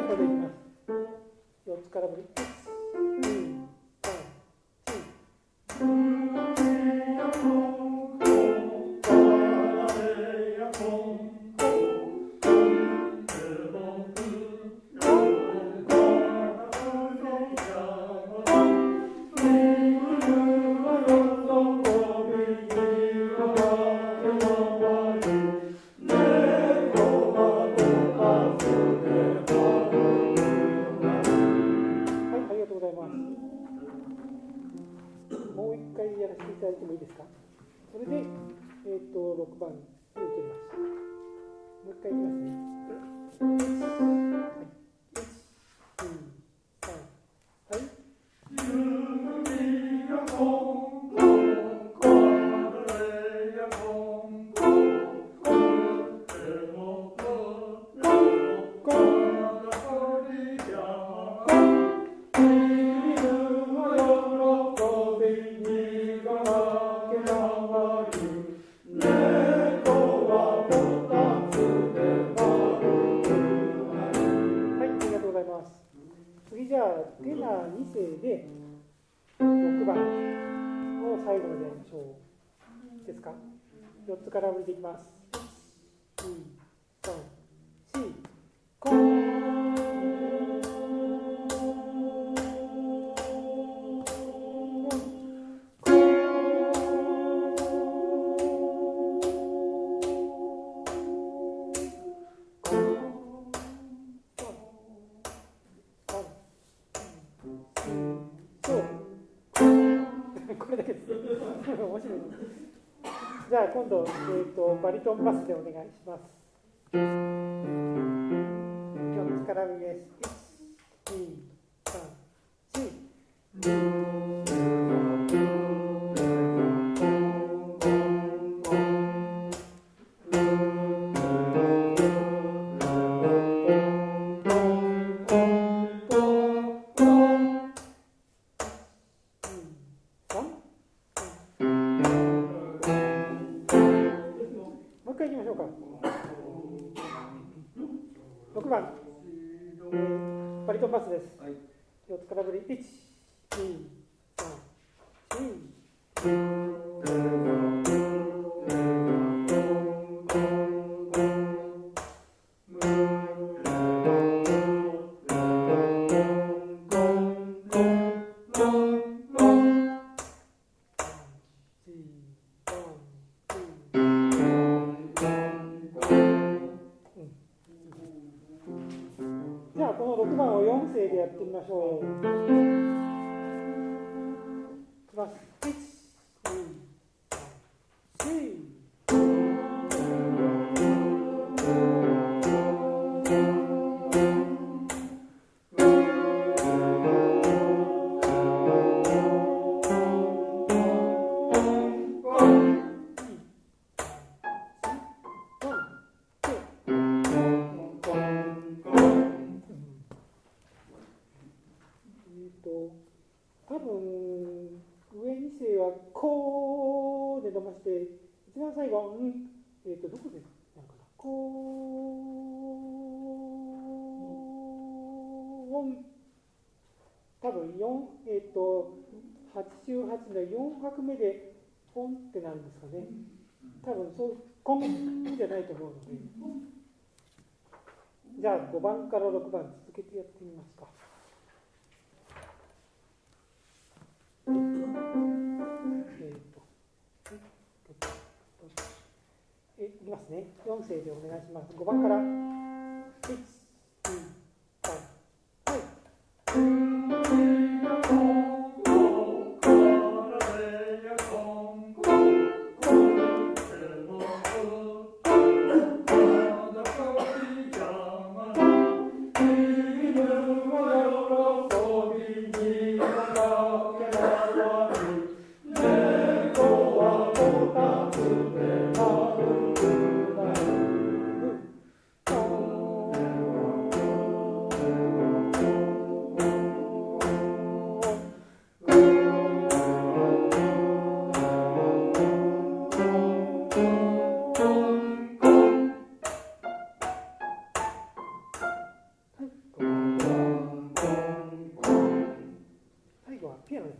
こでいきます。4つから振り。1、2、3、4。もう一回やらせていただいてもいいですか。それで、6番に移ります。もう一回いきますね。1、2、3、はい。次じゃあテナー2世で6番を最後までやりましょう。ですか。4つから降りていきます。1、2、3、4、コーン。これだけです。面白い。じゃあ今度、バリトンバスでお願いします。4つから上です。1、2、3、4。6番、バリトンパスです。4つから振り。1、2、3、4。じゃあこの6番を4声でやってみましょう。いきます。1、2、3、4。多分上2声はこうで伸ばして、一番最後、どこでなるかな、こう、多分88の4拍目でポンってなるんですかね。多分そう、コンじゃないと思うので。じゃあ5番から6番続けてやってみますか。いきますね。4声でお願いします。5番から。1、2、3、はい。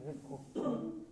ね、こう